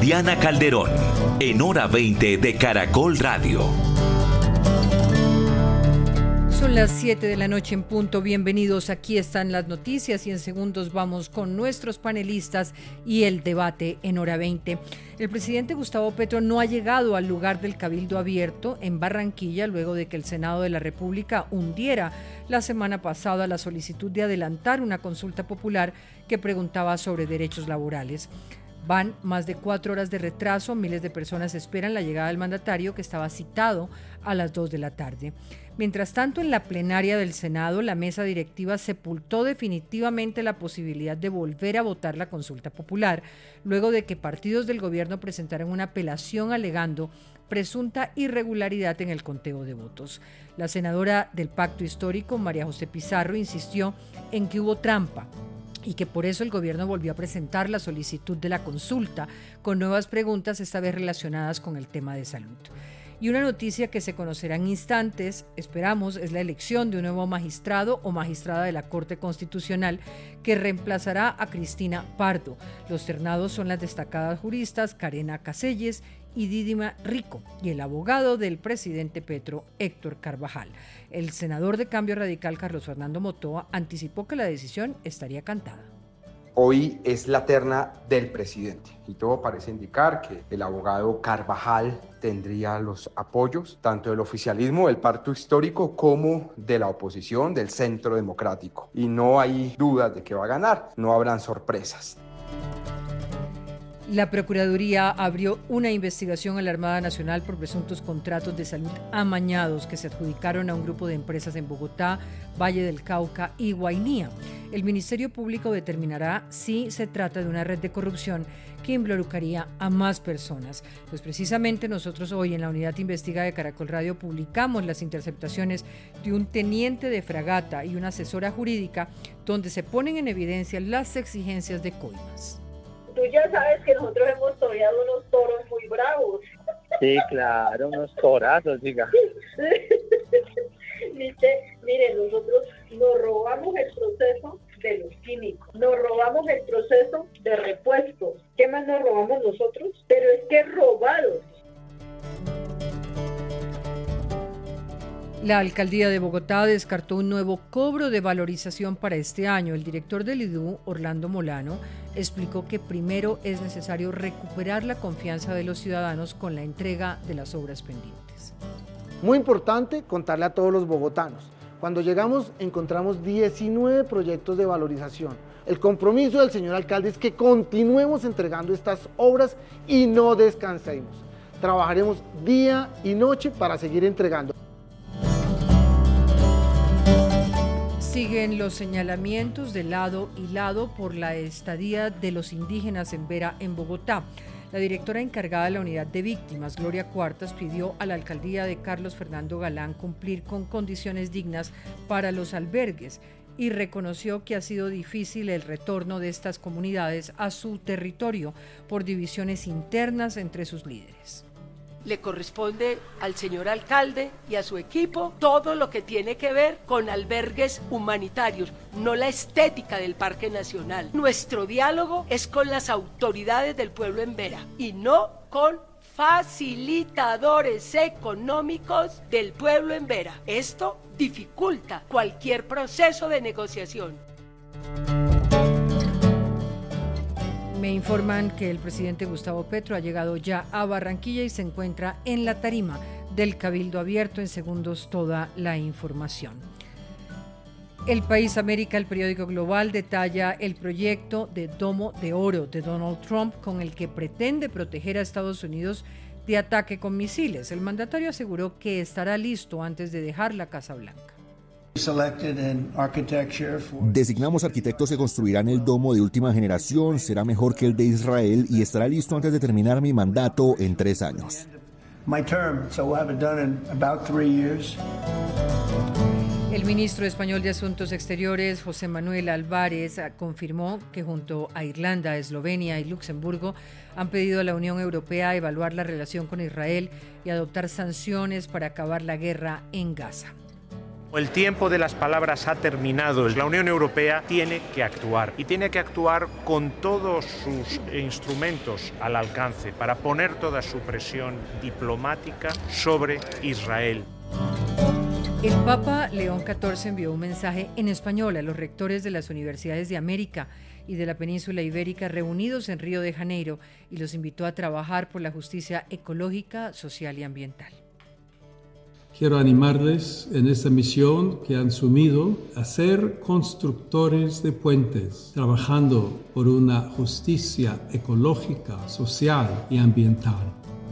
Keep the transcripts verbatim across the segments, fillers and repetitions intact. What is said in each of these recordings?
Diana Calderón, en Hora veinte de Caracol Radio. Son las siete de la noche en punto. Bienvenidos, aquí están las noticias y en segundos vamos con nuestros panelistas y el debate en Hora veinte. El presidente Gustavo Petro no ha llegado al lugar del Cabildo Abierto en Barranquilla luego de que el Senado de la República hundiera la semana pasada la solicitud de adelantar una consulta popular que preguntaba sobre derechos laborales. Van más de cuatro horas de retraso, miles de personas esperan la llegada del mandatario que estaba citado a las dos de la tarde. Mientras tanto, en la plenaria del Senado, la mesa directiva sepultó definitivamente la posibilidad de volver a votar la consulta popular, luego de que partidos del gobierno presentaran una apelación alegando presunta irregularidad en el conteo de votos. La senadora del Pacto Histórico, María José Pizarro, insistió en que hubo trampa y que por eso el gobierno volvió a presentar la solicitud de la consulta con nuevas preguntas, esta vez relacionadas con el tema de salud. Y una noticia que se conocerá en instantes, esperamos, es la elección de un nuevo magistrado o magistrada de la Corte Constitucional que reemplazará a Cristina Pardo. Los ternados son las destacadas juristas Carena Caselles y Dídima Rico y el abogado del presidente Petro, Héctor Carvajal. El senador de Cambio Radical, Carlos Fernando Motoa, anticipó que la decisión estaría cantada. Hoy es la terna del presidente y todo parece indicar que el abogado Carvajal tendría los apoyos tanto del oficialismo, del Pacto Histórico, como de la oposición, del Centro Democrático. Y no hay dudas de que va a ganar, no habrán sorpresas. La Procuraduría abrió una investigación a la Armada Nacional por presuntos contratos de salud amañados que se adjudicaron a un grupo de empresas en Bogotá, Valle del Cauca y Guainía. El Ministerio Público determinará si se trata de una red de corrupción que involucraría a más personas. Pues precisamente nosotros hoy en la Unidad Investiga de Caracol Radio publicamos las interceptaciones de un teniente de fragata y una asesora jurídica donde se ponen en evidencia las exigencias de coimas. Tú ya sabes que nosotros hemos toreado unos toros muy bravos. Sí, claro, unos torazos, diga. Dice, mire, nosotros nos robamos el proceso de los químicos, nos robamos el proceso de repuestos. ¿Qué más nos robamos nosotros? Pero es que robados. La alcaldía de Bogotá descartó un nuevo cobro de valorización para este año. El director del I D U, Orlando Molano, explicó que primero es necesario recuperar la confianza de los ciudadanos con la entrega de las obras pendientes. Muy importante contarle a todos los bogotanos. Cuando llegamos encontramos diecinueve proyectos de valorización. El compromiso del señor alcalde es que continuemos entregando estas obras y no descansemos. Trabajaremos día y noche para seguir entregando. Siguen los señalamientos de lado y lado por la estadía de los indígenas en Vera, en Bogotá. La directora encargada de la unidad de víctimas, Gloria Cuartas, pidió a la alcaldía de Carlos Fernando Galán cumplir con condiciones dignas para los albergues y reconoció que ha sido difícil el retorno de estas comunidades a su territorio por divisiones internas entre sus líderes. Le corresponde al señor alcalde y a su equipo todo lo que tiene que ver con albergues humanitarios, no la estética del Parque Nacional. Nuestro diálogo es con las autoridades del pueblo en Vera y no con facilitadores económicos del pueblo en Vera. Esto dificulta cualquier proceso de negociación. Me informan que el presidente Gustavo Petro ha llegado ya a Barranquilla y se encuentra en la tarima del Cabildo Abierto. En segundos toda la información. El País América, el periódico global, detalla el proyecto de Domo de Oro de Donald Trump con el que pretende proteger a Estados Unidos de ataque con misiles. El mandatario aseguró que estará listo antes de dejar la Casa Blanca. Designamos arquitectos que construirán el domo de última generación, será mejor que el de Israel y estará listo antes de terminar mi mandato en tres años. El ministro español de Asuntos Exteriores, José Manuel Álvarez, confirmó que junto a Irlanda, Eslovenia y Luxemburgo han pedido a la Unión Europea evaluar la relación con Israel y adoptar sanciones para acabar la guerra en Gaza. El tiempo de las palabras ha terminado. La Unión Europea tiene que actuar y tiene que actuar con todos sus instrumentos al alcance para poner toda su presión diplomática sobre Israel. El Papa León catorce envió un mensaje en español a los rectores de las universidades de América y de la península ibérica reunidos en Río de Janeiro y los invitó a trabajar por la justicia ecológica, social y ambiental. Quiero animarles en esta misión que han asumido a ser constructores de puentes, trabajando por una justicia ecológica, social y ambiental.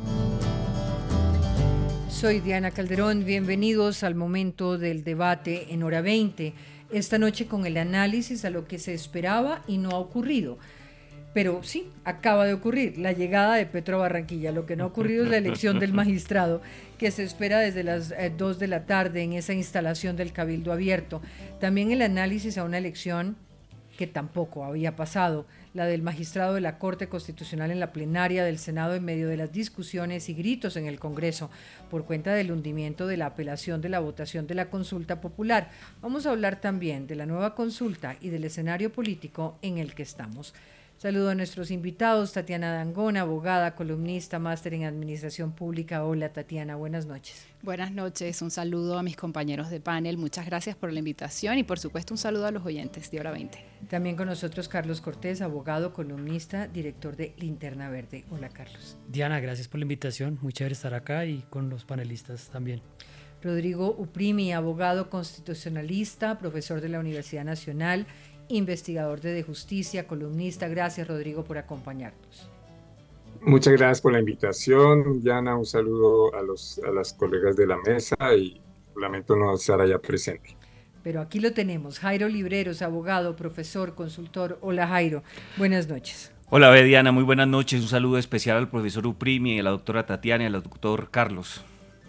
Soy Diana Calderón, bienvenidos al momento del debate en Hora veinte, esta noche con el análisis a lo que se esperaba y no ha ocurrido. Pero sí, acaba de ocurrir la llegada de Petro a Barranquilla. Lo que no ha ocurrido es la elección del magistrado, que se espera desde las eh, dos de la tarde en esa instalación del Cabildo Abierto. También el análisis a una elección que tampoco había pasado, la del magistrado de la Corte Constitucional en la plenaria del Senado en medio de las discusiones y gritos en el Congreso por cuenta del hundimiento de la apelación de la votación de la consulta popular. Vamos a hablar también de la nueva consulta y del escenario político en el que estamos. Saludo a nuestros invitados, Tatiana Dangond, abogada, columnista, máster en Administración Pública. Hola Tatiana, buenas noches. Buenas noches, un saludo a mis compañeros de panel, muchas gracias por la invitación y por supuesto un saludo a los oyentes de Hora veinte. También con nosotros Carlos Cortés, abogado, columnista, director de Linterna Verde. Hola Carlos. Diana, gracias por la invitación, muy chévere estar acá y con los panelistas también. Rodrigo Uprimi, abogado constitucionalista, profesor de la Universidad Nacional, investigador de, de justicia, columnista. Gracias, Rodrigo, por acompañarnos. Muchas gracias por la invitación, Diana. Un saludo a, los, a las colegas de la mesa y lamento no estar allá presente. Pero aquí lo tenemos, Jairo Libreros, abogado, profesor, consultor. Hola, Jairo. Buenas noches. Hola, Diana. Muy buenas noches. Un saludo especial al profesor Uprimi, a la doctora Tatiana y al doctor Carlos.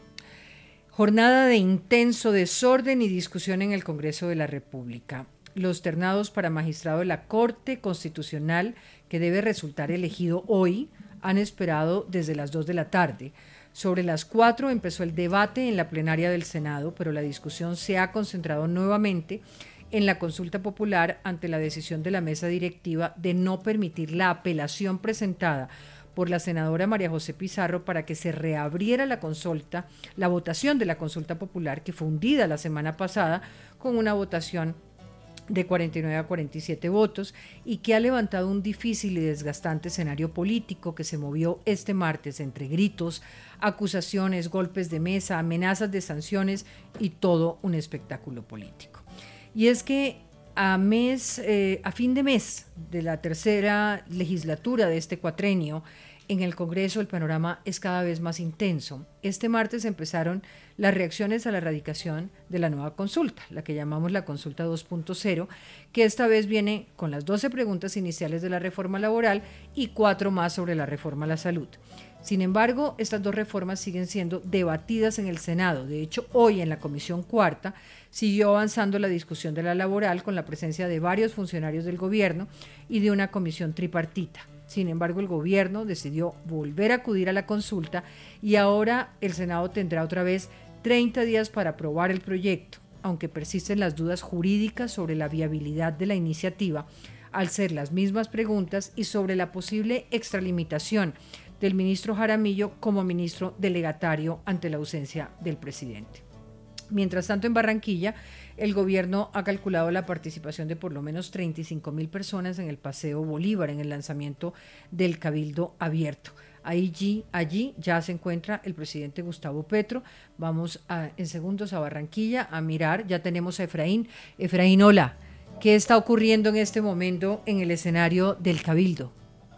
Jornada de intenso desorden y discusión en el Congreso de la República. Los ternados para magistrado de la Corte Constitucional, que debe resultar elegido hoy, han esperado desde las dos de la tarde. Sobre las cuatro empezó el debate en la plenaria del Senado, pero la discusión se ha concentrado nuevamente en la consulta popular ante la decisión de la mesa directiva de no permitir la apelación presentada por la senadora María José Pizarro para que se reabriera la consulta, la votación de la consulta popular, que fue hundida la semana pasada con una votación de cuarenta y nueve a cuarenta y siete votos y que ha levantado un difícil y desgastante escenario político que se movió este martes entre gritos, acusaciones, golpes de mesa, amenazas de sanciones y todo un espectáculo político. Y es que a mes, eh, a fin de mes de la tercera legislatura de este cuatrenio, en el Congreso el panorama es cada vez más intenso. Este martes empezaron las reacciones a la erradicación de la nueva consulta, la que llamamos la consulta dos punto cero, que esta vez viene con las doce preguntas iniciales de la reforma laboral y cuatro más sobre la reforma a la salud. Sin embargo, estas dos reformas siguen siendo debatidas en el Senado. De hecho, hoy en la Comisión Cuarta siguió avanzando la discusión de la laboral con la presencia de varios funcionarios del gobierno y de una comisión tripartita. Sin embargo, el gobierno decidió volver a acudir a la consulta y ahora el Senado tendrá otra vez treinta días para aprobar el proyecto, aunque persisten las dudas jurídicas sobre la viabilidad de la iniciativa, al ser las mismas preguntas y sobre la posible extralimitación del ministro Jaramillo como ministro delegatario ante la ausencia del presidente. Mientras tanto, en Barranquilla, el gobierno ha calculado la participación de por lo menos treinta y cinco mil personas en el Paseo Bolívar, en el lanzamiento del Cabildo Abierto. Allí, allí ya se encuentra el presidente Gustavo Petro. Vamos a, en segundos a Barranquilla a mirar, ya tenemos a Efraín. Efraín, hola, ¿qué está ocurriendo en este momento en el escenario del Cabildo?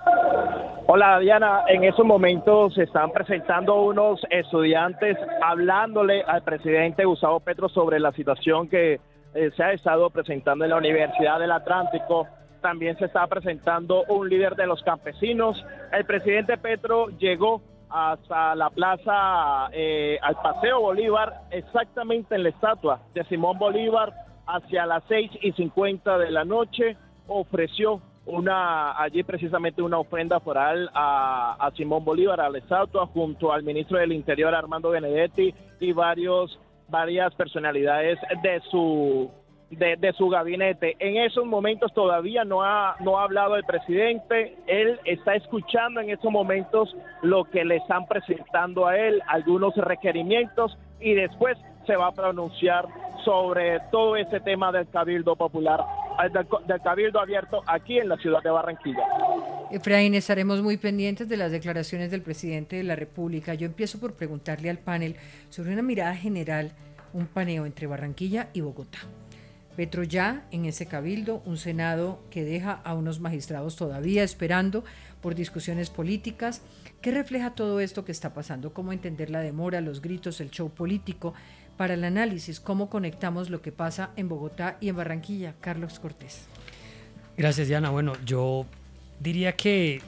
Hola Diana, en esos momentos se están presentando unos estudiantes hablándole al presidente Gustavo Petro sobre la situación que eh, se ha estado presentando en la Universidad del Atlántico. También se está presentando un líder de los campesinos. El presidente Petro llegó hasta la plaza, eh, al Paseo Bolívar, exactamente en la estatua de Simón Bolívar, hacia las seis y cincuenta de la noche, ofreció una allí precisamente una ofrenda floral a, a Simón Bolívar, a la estatua, junto al ministro del Interior Armando Benedetti y varios varias personalidades de su de, de su gabinete. En esos momentos todavía no ha no ha hablado el presidente. Él está escuchando en estos momentos lo que le están presentando a él, algunos requerimientos, y después se va a pronunciar sobre todo ese tema del Cabildo Popular, del, del Cabildo Abierto aquí en la ciudad de Barranquilla. Efraín, estaremos muy pendientes de las declaraciones del presidente de la República. Yo empiezo por preguntarle al panel sobre una mirada general, un paneo entre Barranquilla y Bogotá. Petro ya en ese cabildo, un Senado que deja a unos magistrados todavía esperando por discusiones políticas. ¿Qué refleja todo esto que está pasando? ¿Cómo entender la demora, los gritos, el show político? Para el análisis, ¿cómo conectamos lo que pasa en Bogotá y en Barranquilla? Carlos Cortés. Gracias, Diana. Bueno, yo diría que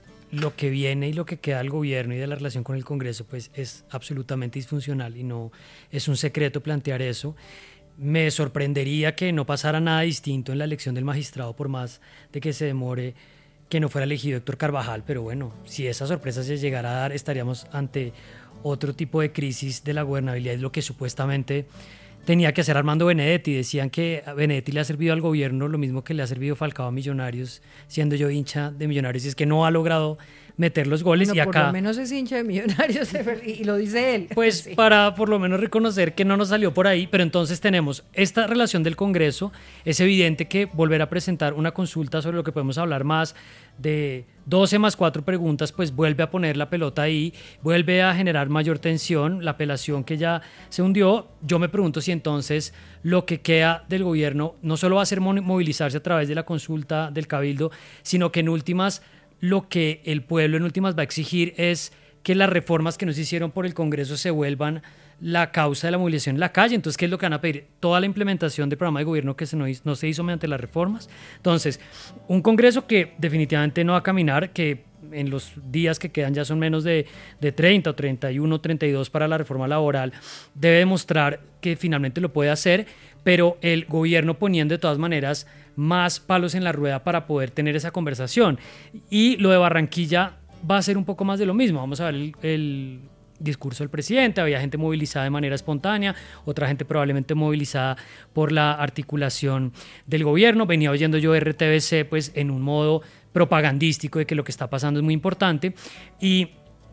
lo que viene y lo que queda del gobierno y de la relación con el Congreso pues es absolutamente disfuncional y no es un secreto plantear eso. Me sorprendería que no pasara nada distinto en la elección del magistrado, por más de que se demore que no fuera elegido Héctor Carvajal, pero bueno, si esa sorpresa se llegara a dar, estaríamos ante otro tipo de crisis de la gobernabilidad, es lo que supuestamente tenía que hacer Armando Benedetti. Decían que a Benedetti le ha servido al gobierno lo mismo que le ha servido Falcao a Millonarios, siendo yo hincha de Millonarios, y es que no ha logrado meter los goles. No, y acá por lo menos es hincha de Millonarios y lo dice él. Pues sí. Para por lo menos reconocer que no nos salió por ahí, pero entonces tenemos esta relación del Congreso. Es evidente que volver a presentar una consulta sobre lo que podemos hablar más de doce más cuatro preguntas, pues vuelve a poner la pelota ahí, vuelve a generar mayor tensión, la apelación que ya se hundió. Yo me pregunto si entonces lo que queda del gobierno no solo va a ser movilizarse a través de la consulta del Cabildo, sino que en últimas lo que el pueblo en últimas va a exigir es que las reformas que no se hicieron por el Congreso se vuelvan la causa de la movilización en la calle. Entonces, ¿qué es lo que van a pedir? Toda la implementación del programa de gobierno que se no, hizo, no se hizo mediante las reformas. Entonces, un Congreso que definitivamente no va a caminar, que en los días que quedan ya son menos de, de treinta o treinta y uno, treinta y dos para la reforma laboral, debe demostrar que finalmente lo puede hacer, pero el gobierno poniendo de todas maneras más palos en la rueda para poder tener esa conversación. Y lo de Barranquilla va a ser un poco más de lo mismo. Vamos a ver el, el discurso del presidente. Había gente movilizada de manera espontánea, otra gente probablemente movilizada por la articulación del gobierno. Venía oyendo yo R T B C pues en un modo propagandístico de que lo que está pasando es muy importante, y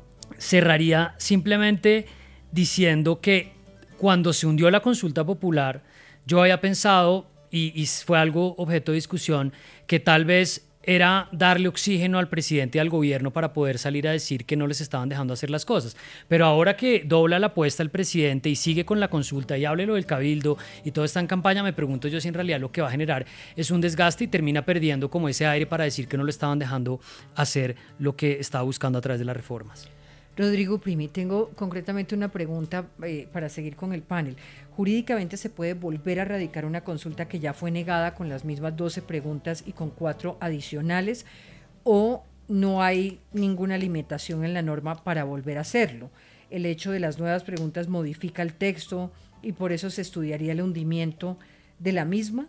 cerraría simplemente diciendo que cuando se hundió la consulta popular, yo había pensado, y, y fue algo objeto de discusión, que tal vez era darle oxígeno al presidente y al gobierno para poder salir a decir que no les estaban dejando hacer las cosas. Pero ahora que dobla la apuesta el presidente y sigue con la consulta y hable lo del Cabildo y todo está en campaña, me pregunto yo si en realidad lo que va a generar es un desgaste y termina perdiendo como ese aire para decir que no le estaban dejando hacer lo que estaba buscando a través de las reformas. Rodrigo Primi, tengo concretamente una pregunta eh, para seguir con el panel. ¿Jurídicamente se puede volver a radicar una consulta que ya fue negada con las mismas doce preguntas y con cuatro adicionales, o no hay ninguna limitación en la norma para volver a hacerlo? ¿El hecho de las nuevas preguntas modifica el texto y por eso se estudiaría el hundimiento de la misma?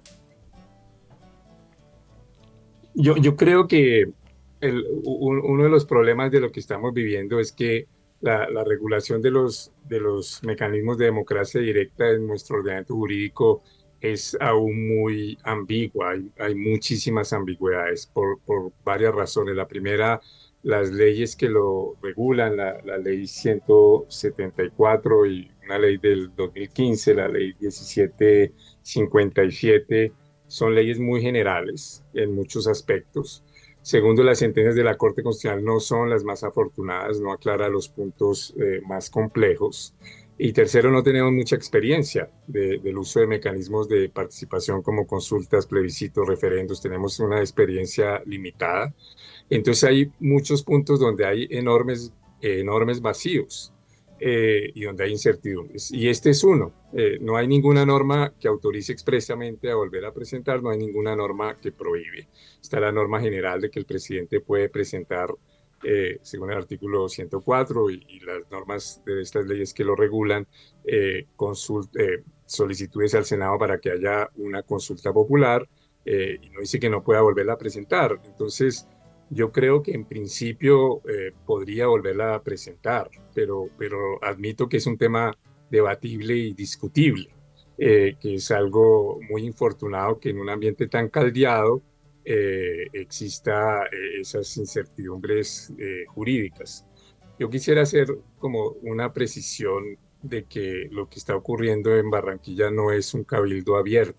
Yo, yo creo que El, un, uno de los problemas de lo que estamos viviendo es que la, la regulación de los, de los mecanismos de democracia directa en nuestro ordenamiento jurídico es aún muy ambigua. Hay, hay muchísimas ambigüedades por, por varias razones. La primera, las leyes que lo regulan, la, la ley ciento setenta y cuatro y una ley del dos mil quince, la ley diecisiete cincuenta y siete, son leyes muy generales en muchos aspectos. Segundo, las sentencias de la Corte Constitucional no son las más afortunadas, no aclara los puntos eh, más complejos. Y tercero, no tenemos mucha experiencia de, del uso de mecanismos de participación como consultas, plebiscitos, referendos. Tenemos una experiencia limitada. Entonces hay muchos puntos donde hay enormes, eh, enormes vacíos eh, y donde hay incertidumbres. Y este es uno. Eh, no hay ninguna norma que autorice expresamente a volver a presentar, no hay ninguna norma que prohíbe. Está la norma general de que el presidente puede presentar, eh, según el artículo ciento cuatro y, y las normas de estas leyes que lo regulan, eh, consult, eh, solicitudes al Senado para que haya una consulta popular, eh, y no dice que no pueda volverla a presentar. Entonces, yo creo que en principio eh, podría volverla a presentar, pero, pero admito que es un tema debatible y discutible, eh, que es algo muy infortunado que en un ambiente tan caldeado eh, exista eh, esas incertidumbres eh, jurídicas. Yo quisiera hacer como una precisión de que lo que está ocurriendo en Barranquilla no es un cabildo abierto,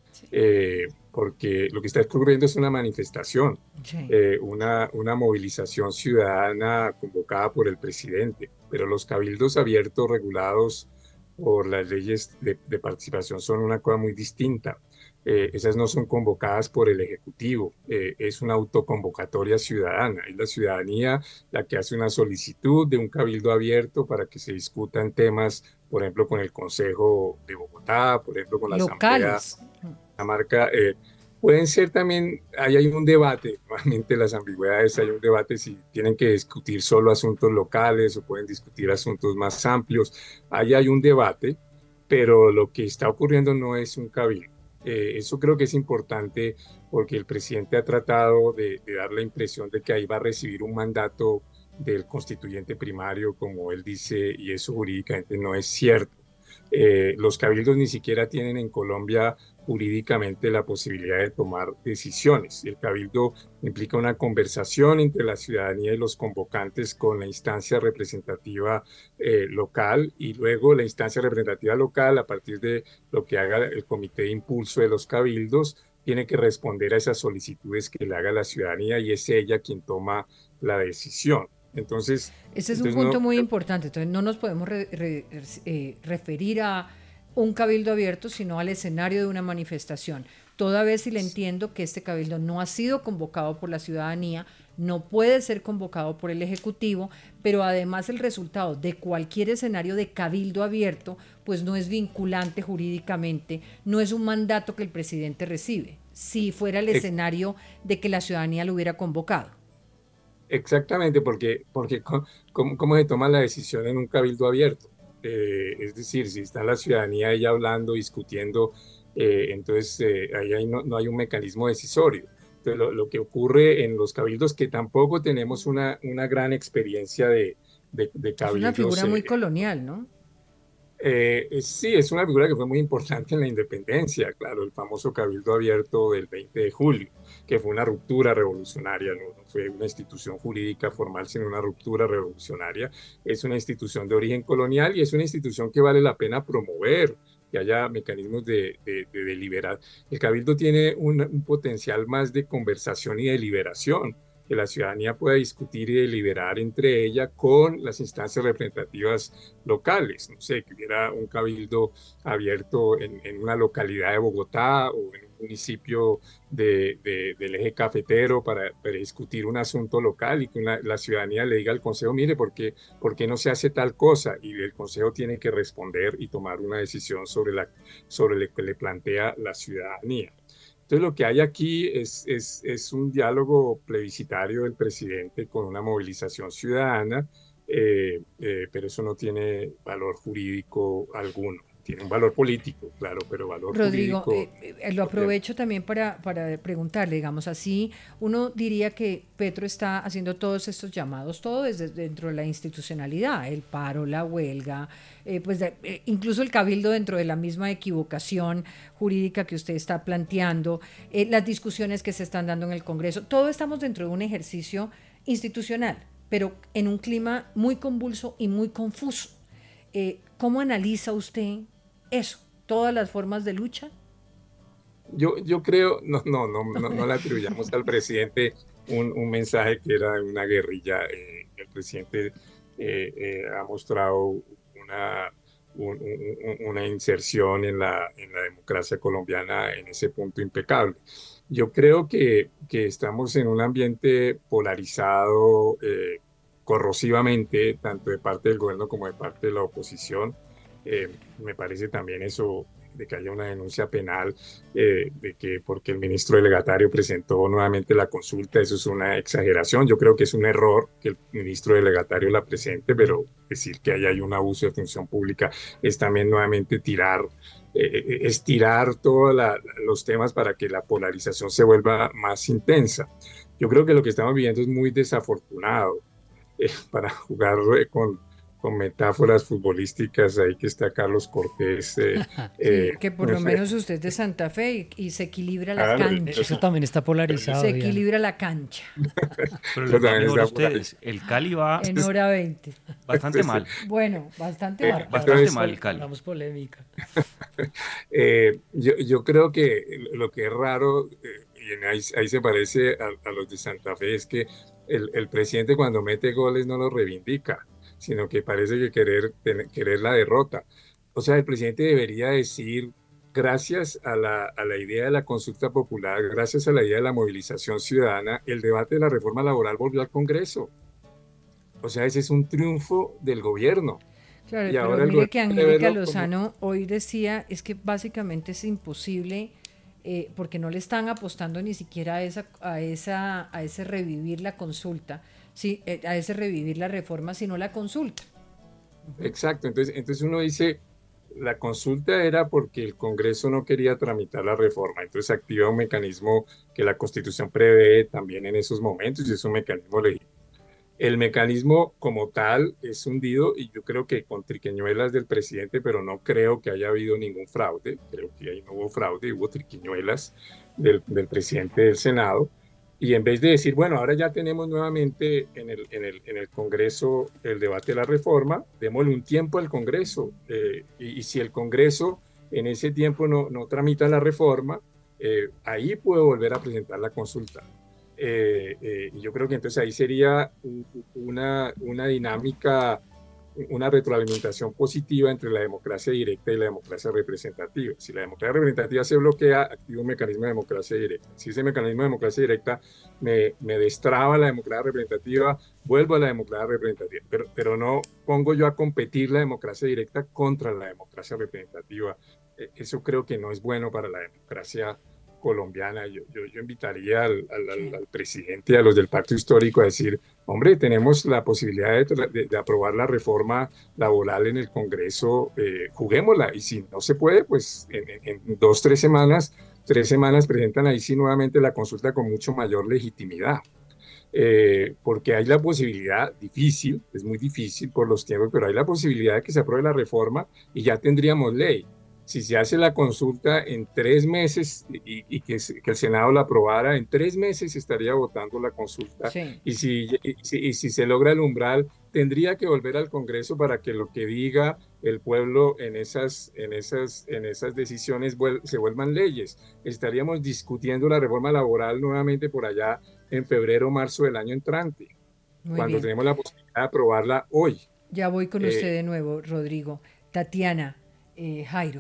eh, porque lo que está ocurriendo es una manifestación, Sí. eh, una, una movilización ciudadana convocada por el presidente, pero los cabildos abiertos regulados por las leyes de, de participación son una cosa muy distinta. Eh, esas no son convocadas por el Ejecutivo, eh, es una autoconvocatoria ciudadana, es la ciudadanía la que hace una solicitud de un cabildo abierto para que se discutan temas, por ejemplo, con el Consejo de Bogotá, por ejemplo, con la Locales. Asamblea, la marca, eh, pueden ser también, ahí hay un debate, realmente las ambigüedades, hay un debate si tienen que discutir solo asuntos locales o pueden discutir asuntos más amplios, ahí hay un debate, pero lo que está ocurriendo no es un cabildo. Eh, eso creo que es importante porque el presidente ha tratado de, de dar la impresión de que ahí va a recibir un mandato del constituyente primario, como él dice, y eso jurídicamente no es cierto. Eh, los cabildos ni siquiera tienen en Colombia jurídicamente la posibilidad de tomar decisiones. El cabildo implica una conversación entre la ciudadanía y los convocantes con la instancia representativa eh, local y luego la instancia representativa local, a partir de lo que haga el comité de impulso de los cabildos, tiene que responder a esas solicitudes que le haga la ciudadanía y es ella quien toma la decisión. Entonces, ese es un entonces punto no, muy importante. Entonces, no nos podemos re, re, eh, referir a un cabildo abierto, sino al escenario de una manifestación. Toda vez si le entiendo que este cabildo no ha sido convocado por la ciudadanía, no puede ser convocado por el Ejecutivo, pero además el resultado de cualquier escenario de cabildo abierto, pues no es vinculante jurídicamente, no es un mandato que el presidente recibe, si fuera el escenario de que la ciudadanía lo hubiera convocado. Exactamente, porque, porque ¿cómo, cómo se toma la decisión en un cabildo abierto? Eh, es decir, si está la ciudadanía ella hablando, discutiendo, eh, entonces eh, ahí hay, no, no hay un mecanismo decisorio. Entonces, lo, lo que ocurre en los cabildos, que tampoco tenemos una, una gran experiencia de, de, de cabildos. Es una figura muy eh, colonial, ¿no? Eh, es, sí, es una figura que fue muy importante en la independencia, claro, el famoso Cabildo Abierto del veinte de julio, que fue una ruptura revolucionaria, no, no fue una institución jurídica formal, sino una ruptura revolucionaria. Es una institución de origen colonial y es una institución que vale la pena promover, que haya mecanismos de, de, de deliberar. El Cabildo tiene un, un potencial más de conversación y deliberación, que la ciudadanía pueda discutir y deliberar entre ella con las instancias representativas locales. No sé, que hubiera un cabildo abierto en, en una localidad de Bogotá o en un municipio de, de, del eje cafetero para, para discutir un asunto local y que una, la ciudadanía le diga al Consejo, mire, ¿por qué, ¿por qué no se hace tal cosa? Y el Consejo tiene que responder y tomar una decisión sobre, la, sobre lo que le plantea la ciudadanía. Entonces lo que hay aquí es, es, es un diálogo plebiscitario del presidente con una movilización ciudadana, eh, eh, pero eso no tiene valor jurídico alguno. Tiene un valor político, claro, pero valor Rodrigo, jurídico... eh, eh, lo aprovecho también para, para preguntarle, digamos así, uno diría que Petro está haciendo todos estos llamados, todo desde dentro de la institucionalidad, el paro, la huelga, eh, pues de, eh, incluso el cabildo dentro de la misma equivocación jurídica que usted está planteando, eh, las discusiones que se están dando en el Congreso, todo estamos dentro de un ejercicio institucional, pero en un clima muy convulso y muy confuso. Eh, ¿Cómo analiza usted eso? ¿Todas las formas de lucha? Yo, yo creo, no, no, no, no, no le atribuyamos al presidente un, un mensaje que era una guerrilla. Eh, el presidente eh, eh, ha mostrado una, un, un, una inserción en la, en la democracia colombiana en ese punto impecable. Yo creo que, que estamos en un ambiente polarizado eh, corrosivamente, tanto de parte del gobierno como de parte de la oposición. Eh, me parece también eso de que haya una denuncia penal, eh, de que porque el ministro delegatario presentó nuevamente la consulta, eso es una exageración. Yo creo que es un error que el ministro delegatario la presente, pero decir que ahí hay un abuso de función pública es también nuevamente tirar, eh, estirar todos la, los temas para que la polarización se vuelva más intensa. Yo creo que lo que estamos viviendo es muy desafortunado, eh, para jugar con con metáforas futbolísticas, ahí que está Carlos Cortés. Eh, sí, eh, que por lo menos usted es de Santa Fe y, y se equilibra la Ah, cancha. Eso también está polarizado. Se Diana. equilibra la cancha. Pero Eso les va también mejor a está por ahí. ustedes. El Cali va En hora veinte. bastante mal. Bueno, bastante Eh, mal. Bastante Entonces, mal el Cali. Hagamos polémica. Eh, yo, yo creo que lo que es raro, eh, y ahí, ahí se parece a, a los de Santa Fe, es que el, el presidente cuando mete goles no los reivindica, sino que parece que querer, tener- querer la derrota. O sea, el presidente debería decir, gracias a la, a la idea de la consulta popular, gracias a la idea de la movilización ciudadana, el debate de la reforma laboral volvió al Congreso. O sea, ese es un triunfo del gobierno. Claro, Y pero ahora el mire que gobierno quiere Angélica verlo como- Lozano hoy decía, es que básicamente es imposible, eh, porque no le están apostando ni siquiera a esa, a esa, a ese revivir la consulta, sí, eh, a ese revivir la reforma, sino la consulta. Exacto, entonces, entonces uno dice, la consulta era porque el Congreso no quería tramitar la reforma, entonces activa un mecanismo que la Constitución prevé también en esos momentos y es un mecanismo legítimo. El mecanismo como tal es hundido y yo creo que con triquiñuelas del presidente, pero no creo que haya habido ningún fraude, creo que ahí no hubo fraude, hubo triquiñuelas del, del presidente del Senado. Y en vez de decir, bueno, ahora ya tenemos nuevamente en el, en el, en el Congreso el debate de la reforma, démosle un tiempo al Congreso. eh, y, y si el Congreso en ese tiempo no, no tramita la reforma, eh, ahí puede volver a presentar la consulta. Eh, eh, y yo creo que entonces ahí sería un- una, una dinámica, una retroalimentación positiva entre la democracia directa y la democracia representativa. Si la democracia representativa se bloquea, activa un mecanismo de democracia directa. Si ese mecanismo de democracia directa me, me destraba la democracia representativa, vuelvo a la democracia representativa. Pero, pero no pongo yo a competir la democracia directa contra la democracia representativa. Eh, Eso creo que no es bueno para la democracia colombiana. Yo, yo, yo invitaría al, al, al, al presidente y a los del pacto histórico a decir, hombre, tenemos la posibilidad de, de, de aprobar la reforma laboral en el Congreso, eh, juguémosla, y si no se puede, pues en, en, en dos, tres semanas, tres semanas presentan ahí sí nuevamente la consulta con mucho mayor legitimidad. Eh, porque hay la posibilidad, difícil, es muy difícil por los tiempos, pero hay la posibilidad de que se apruebe la reforma y ya tendríamos ley. Si se hace la consulta en tres meses y, y que, se- que el Senado la aprobara, en tres meses se estaría votando la consulta. Sí. Y, si, y, si, y si se logra el umbral, tendría que volver al Congreso para que lo que diga el pueblo en esas, en esas, en esas decisiones vuel- se vuelvan leyes. Estaríamos discutiendo la reforma laboral nuevamente por allá en febrero o marzo del año entrante, Muy cuando bien. tenemos la posibilidad de aprobarla hoy. Ya voy con Eh, usted de nuevo, Rodrigo. Tatiana, eh, Jairo.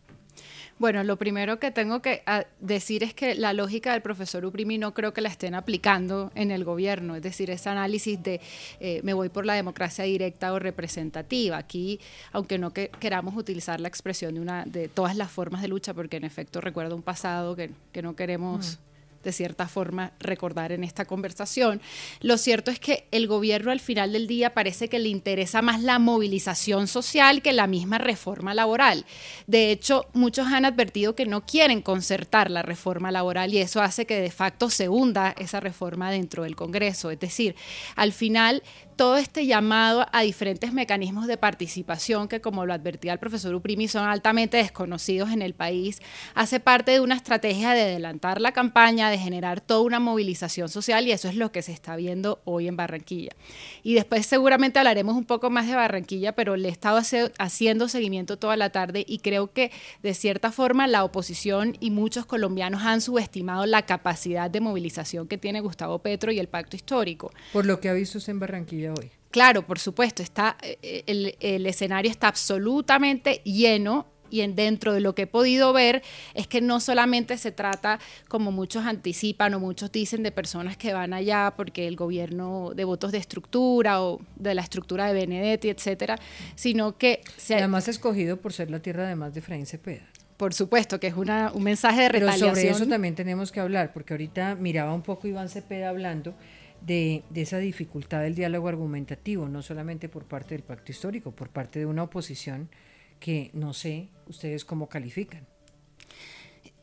Bueno, lo primero que tengo que ah, decir es que la lógica del profesor Uprimi no creo que la estén aplicando en el gobierno, es decir, ese análisis de eh, me voy por la democracia directa o representativa. Aquí, aunque no que, queramos utilizar la expresión de, una, de todas las formas de lucha, porque en efecto recuerda un pasado que, que no queremos... Mm. de cierta forma recordar en esta conversación. Lo cierto es que el gobierno al final del día parece que le interesa más la movilización social que la misma reforma laboral. De hecho, muchos han advertido que no quieren concertar la reforma laboral y eso hace que de facto se hunda esa reforma dentro del Congreso. Es decir, al final todo este llamado a diferentes mecanismos de participación que, como lo advertía el profesor Uprimi, son altamente desconocidos en el país, hace parte de una estrategia de adelantar la campaña, de generar toda una movilización social y eso es lo que se está viendo hoy en Barranquilla. Y después seguramente hablaremos un poco más de Barranquilla, pero le he estado hace, haciendo seguimiento toda la tarde y creo que de cierta forma la oposición y muchos colombianos han subestimado la capacidad de movilización que tiene Gustavo Petro y el pacto histórico. Por lo que ha visto usted en Barranquilla hoy. Claro, por supuesto, está, el, el escenario está absolutamente lleno y en, dentro de lo que he podido ver es que no solamente se trata, como muchos anticipan o muchos dicen, de personas que van allá porque el gobierno de votos de estructura o de la estructura de Benedetti, etcétera, sino que... Se, además escogido por ser la tierra además de Efraín Cepeda. Por supuesto, que es una, un mensaje de retaliación. Pero sobre eso también tenemos que hablar, porque ahorita miraba un poco Iván Cepeda hablando de, de esa dificultad del diálogo argumentativo, no solamente por parte del pacto histórico, por parte de una oposición que no sé ustedes cómo califican.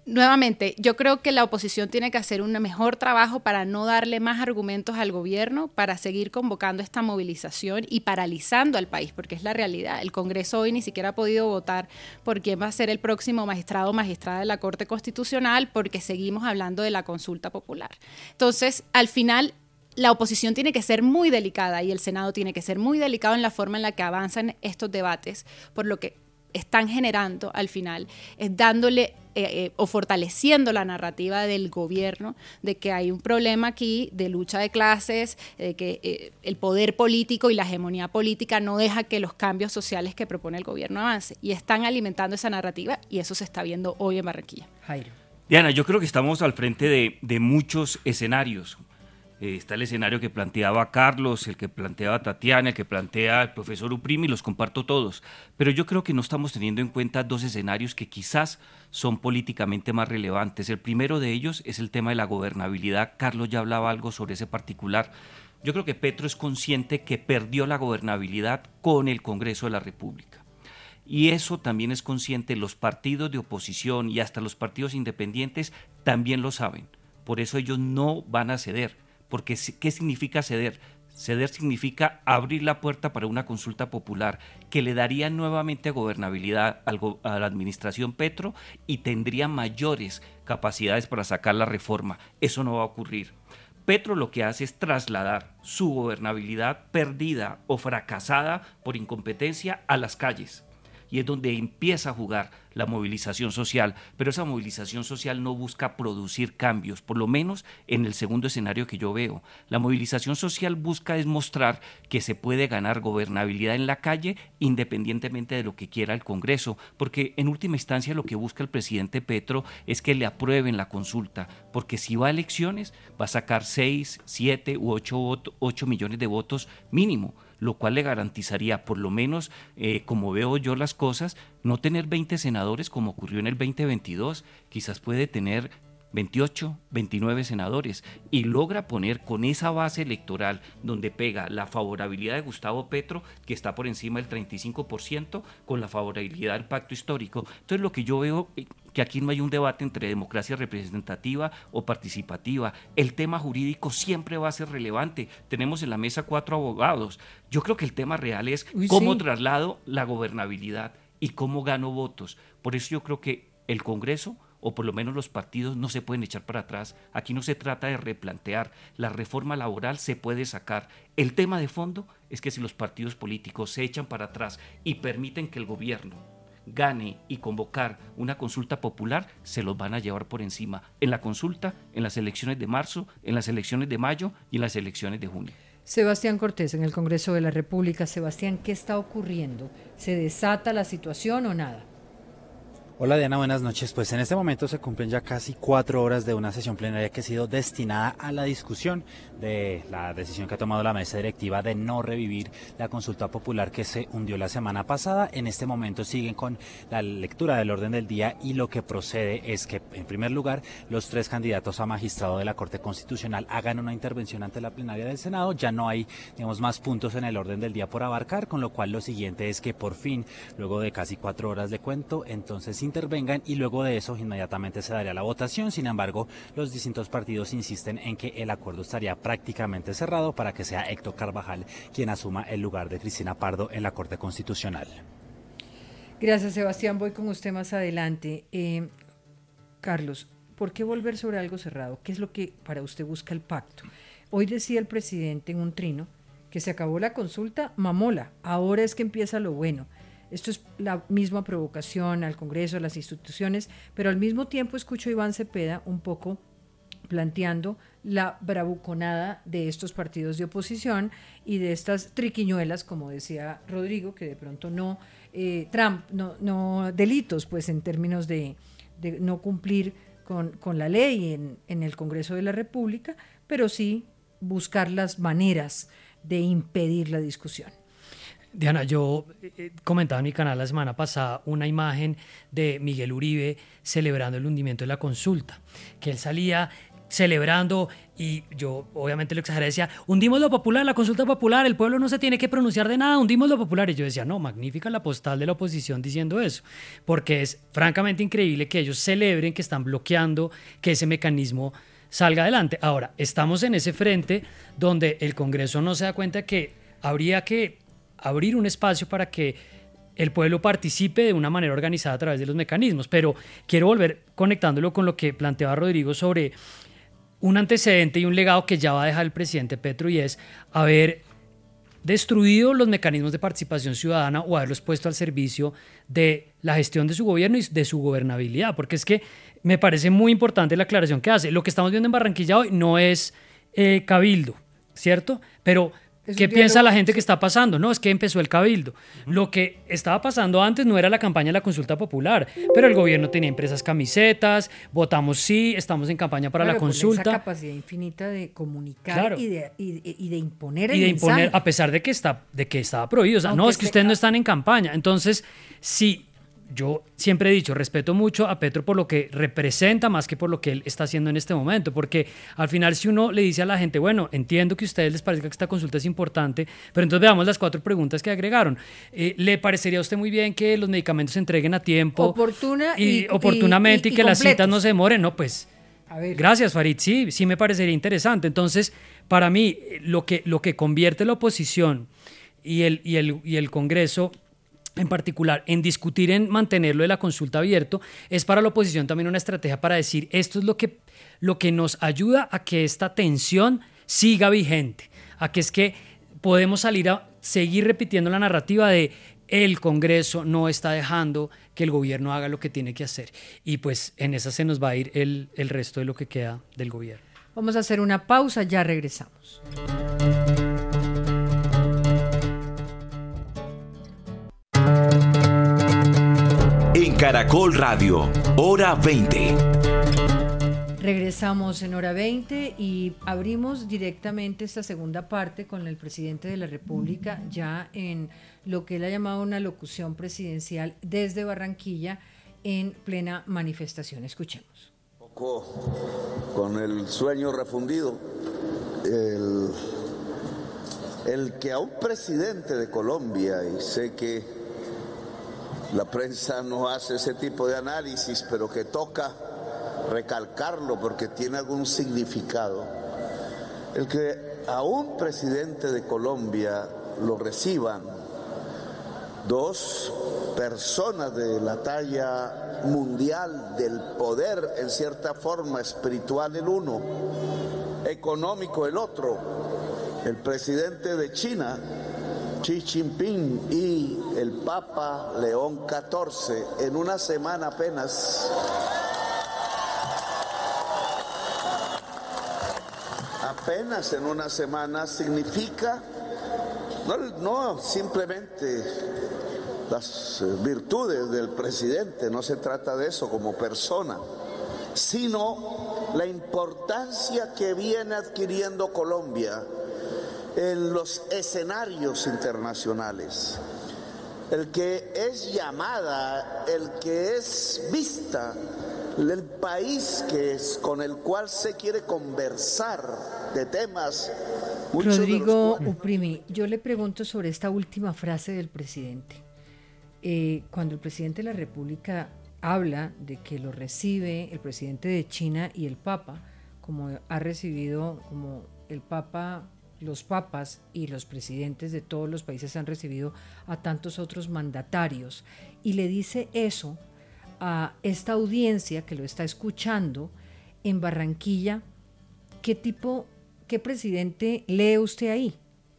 Nuevamente, yo creo que la oposición tiene que hacer un mejor trabajo para no darle más argumentos al gobierno, para seguir convocando esta movilización y paralizando al país, porque es la realidad. El Congreso hoy ni siquiera ha podido votar por quién va a ser el próximo magistrado o magistrada de la Corte Constitucional, porque seguimos hablando de la consulta popular. Entonces, al final, la oposición tiene que ser muy delicada y el Senado tiene que ser muy delicado en la forma en la que avanzan estos debates, por lo que están generando al final, es dándole eh, eh, o fortaleciendo la narrativa del gobierno de que hay un problema aquí de lucha de clases, de que eh, el poder político y la hegemonía política no deja que los cambios sociales que propone el gobierno avance, y están alimentando esa narrativa, y eso se está viendo hoy en Barranquilla. Jairo. Diana, yo creo que estamos al frente de, de muchos escenarios. Eh, está el escenario que planteaba Carlos, el que planteaba Tatiana, el que plantea el profesor Uprimi, los comparto todos, pero yo creo que no estamos teniendo en cuenta dos escenarios que quizás son políticamente más relevantes. El primero de ellos es el tema de la gobernabilidad. Carlos ya hablaba algo sobre ese particular. Yo creo que Petro es consciente que perdió la gobernabilidad con el Congreso de la República. Y eso también es consciente, los partidos de oposición y hasta los partidos independientes también lo saben. Por eso ellos no van a ceder. Porque ¿qué significa ceder? Ceder significa abrir la puerta para una consulta popular que le daría nuevamente gobernabilidad al go- a la administración Petro y tendría mayores capacidades para sacar la reforma. Eso no va a ocurrir. Petro lo que hace es trasladar su gobernabilidad perdida o fracasada por incompetencia a las calles. Y es donde empieza a jugar la movilización social, pero esa movilización social no busca producir cambios, por lo menos en el segundo escenario que yo veo. La movilización social busca es mostrar que se puede ganar gobernabilidad en la calle independientemente de lo que quiera el Congreso, porque en última instancia lo que busca el presidente Petro es que le aprueben la consulta, porque si va a elecciones va a sacar seis, siete u ocho millones de votos mínimo, lo cual le garantizaría, por lo menos, eh, como veo yo las cosas, no tener veinte senadores como ocurrió en el veinte veintidós, quizás puede tener veintiocho, veintinueve senadores, y logra poner con esa base electoral donde pega la favorabilidad de Gustavo Petro, que está por encima del treinta y cinco por ciento, con la favorabilidad del pacto histórico. Entonces lo que yo veo que aquí no hay un debate entre democracia representativa o participativa. El tema jurídico siempre va a ser relevante. Tenemos en la mesa cuatro abogados. Yo creo que el tema real es Uy, cómo sí. traslado la gobernabilidad y cómo gano votos. Por eso yo creo que el Congreso, o por lo menos los partidos, no se pueden echar para atrás. Aquí no se trata de replantear. La reforma laboral se puede sacar. El tema de fondo es que si los partidos políticos se echan para atrás y permiten que el gobierno gane y convocar una consulta popular, se los van a llevar por encima en la consulta, en las elecciones de marzo, en las elecciones de mayo y en las elecciones de junio. Sebastián Cortés, en el Congreso de la República. Sebastián, ¿qué está ocurriendo? ¿Se desata la situación o nada? Hola Diana, buenas noches. Pues en este momento se cumplen ya casi cuatro horas de una sesión plenaria que ha sido destinada a la discusión de la decisión que ha tomado la mesa directiva de no revivir la consulta popular que se hundió la semana pasada. En este momento siguen con la lectura del orden del día y lo que procede es que, en primer lugar, los tres candidatos a magistrado de la Corte Constitucional hagan una intervención ante la plenaria del Senado. Ya no hay, digamos, más puntos en el orden del día por abarcar, con lo cual lo siguiente es que por fin, luego de casi cuatro horas de cuento, entonces intervengan y luego de eso inmediatamente se daría la votación. Sin embargo, los distintos partidos insisten en que el acuerdo estaría prácticamente cerrado para que sea Héctor Carvajal quien asuma el lugar de Cristina Pardo en la Corte Constitucional. Gracias, Sebastián. Voy con usted más adelante. Eh, Carlos, ¿por qué volver sobre algo cerrado? ¿Qué es lo que para usted busca el pacto? Hoy decía el presidente en un trino que se acabó la consulta mamola, ahora es que empieza lo bueno. Esto es la misma provocación al Congreso, a las instituciones, pero al mismo tiempo escucho a Iván Cepeda un poco planteando la bravuconada de estos partidos de oposición y de estas triquiñuelas, como decía Rodrigo, que de pronto no, eh, Trump, no, no delitos, pues en términos de, de no cumplir con, con la ley en, en el Congreso de la República, pero sí buscar las maneras de impedir la discusión. Diana, yo eh, comentaba en mi canal la semana pasada una imagen de Miguel Uribe celebrando el hundimiento de la consulta, que él salía celebrando, y yo obviamente lo exageré, decía, hundimos lo popular, la consulta popular, el pueblo no se tiene que pronunciar de nada, hundimos lo popular. Y yo decía, no, magnífica la postal de la oposición diciendo eso, porque es francamente increíble que ellos celebren que están bloqueando que ese mecanismo salga adelante. Ahora, estamos en ese frente donde el Congreso no se da cuenta que habría que abrir un espacio para que el pueblo participe de una manera organizada a través de los mecanismos. Pero quiero volver conectándolo con lo que planteaba Rodrigo sobre un antecedente y un legado que ya va a dejar el presidente Petro, y es haber destruido los mecanismos de participación ciudadana o haberlos puesto al servicio de la gestión de su gobierno y de su gobernabilidad, porque es que me parece muy importante la aclaración que hace. Lo que estamos viendo en Barranquilla hoy no es eh, cabildo, ¿cierto? Pero ¿qué piensa la gente que está pasando? No, es que empezó el cabildo. Lo que estaba pasando antes no era la campaña de la consulta popular, pero el gobierno tenía impresas camisetas, votamos sí, estamos en campaña para claro, la consulta. Esa capacidad infinita de comunicar Claro. y, de, y, y de imponer el Y de imponer, mensaje. a pesar de que, está, de que estaba prohibido. O sea, Aunque no, es que se- ustedes no están en campaña. Entonces, sí, yo siempre he dicho, respeto mucho a Petro por lo que representa más que por lo que él está haciendo en este momento, porque al final si uno le dice a la gente, bueno, entiendo que a ustedes les parezca que esta consulta es importante, pero entonces veamos las cuatro preguntas que agregaron. Eh, ¿Le parecería a usted muy bien que los medicamentos se entreguen a tiempo? Oportuna y, y- oportunamente y, y- y que las completos. citas no se demoren? No, pues... A ver. Gracias, Farid. Sí, sí me parecería interesante. Entonces, para mí, eh, lo que, lo que convierte la oposición y el, y el, y el Congreso en particular en discutir en mantenerlo de la consulta abierto es para la oposición también una estrategia para decir esto es lo que, lo que nos ayuda a que esta tensión siga vigente, a que es que podemos salir a seguir repitiendo la narrativa de el Congreso no está dejando que el gobierno haga lo que tiene que hacer, y pues en esa se nos va a ir el, el resto de lo que queda del gobierno. Vamos a hacer una pausa, ya regresamos. En Caracol Radio, hora veinte. Regresamos en hora veinte y abrimos directamente esta segunda parte con el presidente de la República, ya en lo que él ha llamado una locución presidencial desde Barranquilla en plena manifestación. Escuchemos. Poco con el sueño refundido, el, el que a un presidente de Colombia, y sé que la prensa no hace ese tipo de análisis, pero que toca recalcarlo porque tiene algún significado, el que a un presidente de Colombia lo reciban dos personas de la talla mundial del poder, en cierta forma espiritual el uno, económico el otro, el presidente de China, Xi Jinping, y el Papa León catorce, en una semana apenas. Apenas en una semana significa no, no simplemente las virtudes del presidente, no se trata de eso como persona, sino la importancia que viene adquiriendo Colombia en los escenarios internacionales, el que es llamada, el que es vista, el país que es con el cual se quiere conversar de temas. Rodrigo Uprimi, yo le pregunto sobre esta última frase del presidente. Eh, cuando el presidente de la República habla de que lo recibe el presidente de China y el Papa, como ha recibido, como el Papa, los papas y los presidentes de todos los países han recibido a tantos otros mandatarios, y le dice eso a esta audiencia que lo está escuchando en Barranquilla, ¿qué tipo, qué presidente lee usted ahí?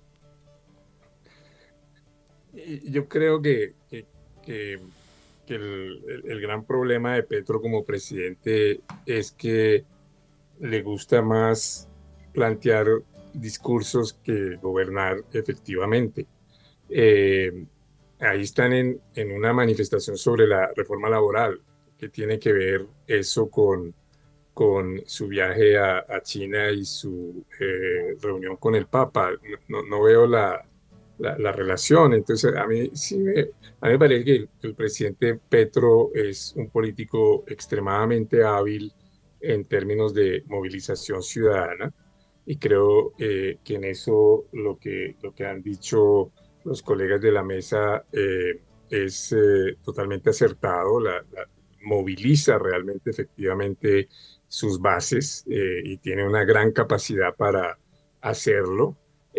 Yo creo que, que, que, que el, el, el gran problema de Petro como presidente es que le gusta más plantear discursos que gobernar efectivamente. Eh, ahí están en, en una manifestación sobre la reforma laboral, que tiene que ver eso con, con su viaje a, a China y su eh, reunión con el Papa. No, no veo la, la, la relación. Entonces, a mí sí me, a mí me parece que el, el presidente Petro es un político extremadamente hábil en términos de movilización ciudadana, y creo eh, que en eso lo que, lo que han dicho los colegas de la mesa eh, es eh, totalmente acertado, la, la, moviliza realmente efectivamente sus bases eh, y tiene una gran capacidad para hacerlo,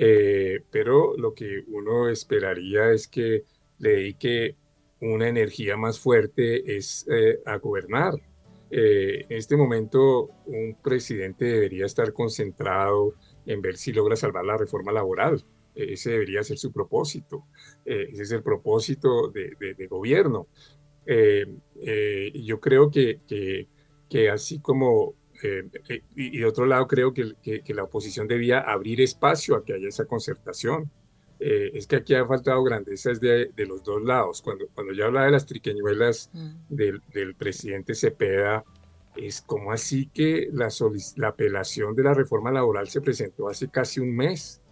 eh, pero lo que uno esperaría es que le dedique una energía más fuerte es eh, a gobernar. Eh, en este momento un presidente debería estar concentrado en ver si logra salvar la reforma laboral. Eh, ese debería ser su propósito. Eh, ese es el propósito de, de, de gobierno. Eh, eh, yo creo que, que, que así como, eh, eh, y, y de otro lado creo que, que, que la oposición debía abrir espacio a que haya esa concertación. Eh, es que aquí ha faltado grandeza de, de los dos lados. Cuando, cuando yo hablaba de las triquiñuelas mm. del, del presidente Cepeda, es como así que la, la apelación de la reforma laboral se presentó hace casi un mes.